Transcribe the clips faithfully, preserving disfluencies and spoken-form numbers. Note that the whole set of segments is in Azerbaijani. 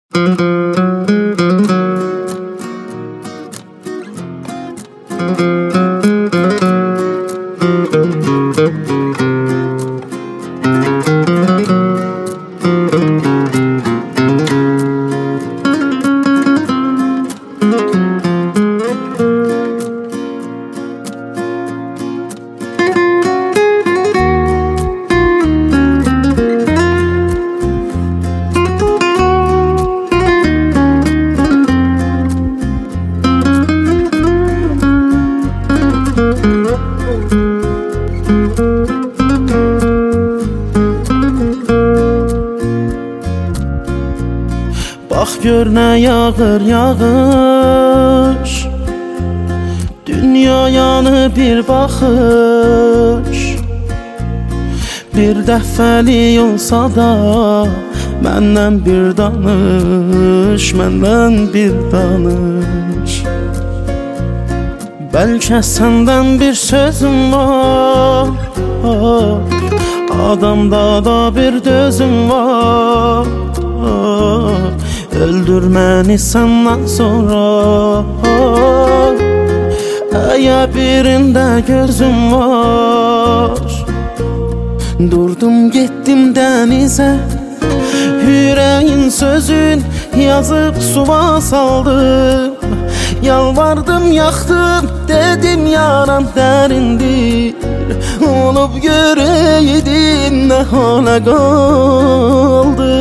Bax gör nə yağır yağış, dünya yanı bir baxış. Bir dəfəlik olsa da məndən bir danış, məndən bir danış. Bəlkə səndən bir sözüm var, adamda da bir dözüm var. Öldür məni səndən sonra, əgər birində gözüm var. Durdum getdim dənizə, yüreğin sözün yazıb suva saldım. Yalvardım yaxdım, dedim yaram dərindir. Olub görəydin nə hala qaldı.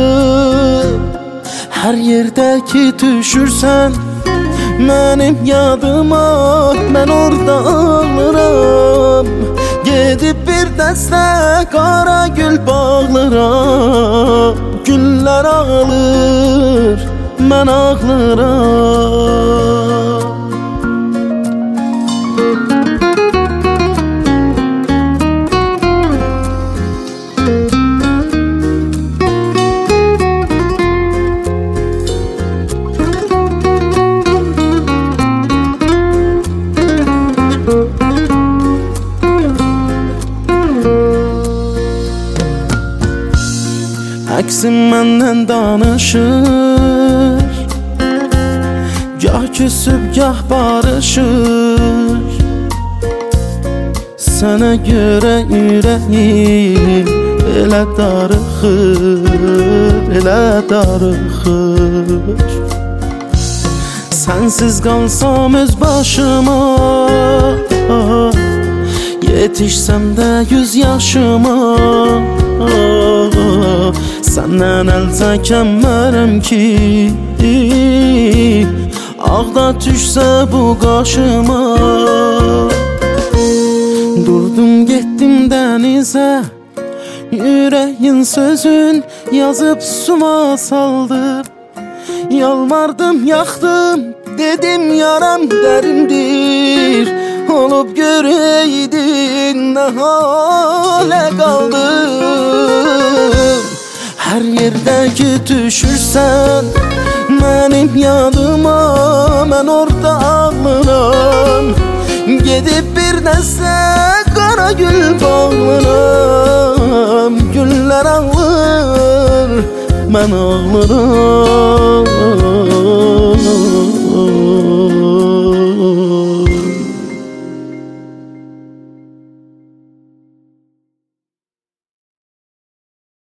Hər yerdə ki düşürsən mənim yadıma, mən orada ağlıram. Gedib bir dəstə qara gül bağlıram. Güllər ağlır, mən ağlıram. Əksim məndən danışır, gah küsüb gah barışır. Sənə görə ürəyim elə darıxır, elə darıxır. Sənsiz qalsam öz başıma, yetişsəm də yüz yaşıma. Səndən əl çəkəmərəm ki, ağda düşsə bu qaşıma. Durdum getdim dənizə, yüreğin sözün yazıb suma saldım. Yalvardım yaxdım, dedim yaram dərindir. Olub görəydin nə halə qaldım. Hər yerdə ki düşürsən mənim yadıma, mən orada ağlıram. Gedib bir dəstə qara gül bağlıram. Güllər ağlır, mən ağlıram.